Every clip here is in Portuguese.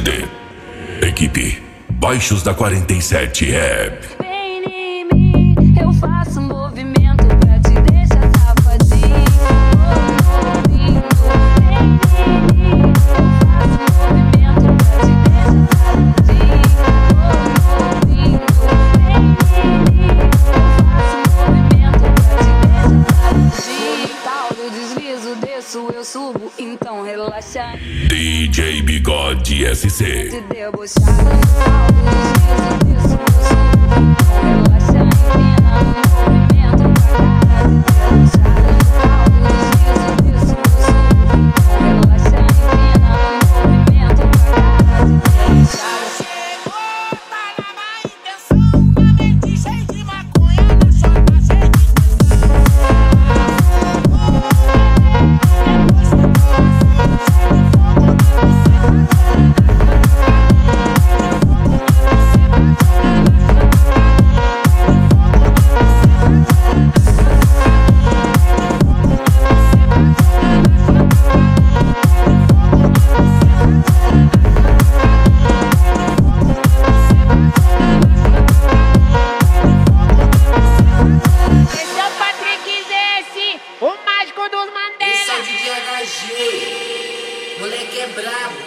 CD. Equipe Baixos da 47 Vem em mim, eu faço movimento pra te deixar safadinho. Vem em mim, eu faço movimento pra te deixar safadinho. Vem em mim, eu faço movimento pra te deixar safadinho. Tal do deslizo, desço, eu subo, então relaxa. DJ Bigode SC. Te debochar. Tal do deslizo, desço, eu subo, então relaxa. Empina no movimento pra cara te debochar. Tal do deslizo, desço, eu subo, então relaxa. Empina no movimento pra cara te debochar. Chegou, tá na má intenção. Uma mente cheia de maconha, na chota cheia de tesão. Depois que tô assim, cheio de fogo na Esse é o Patrick Zesse, o mágico dos Mandela. Esse é o DJ HG. Moleque é brabo.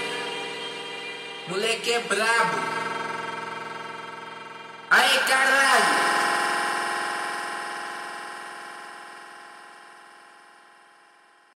Moleque é brabo. Aê, caralho.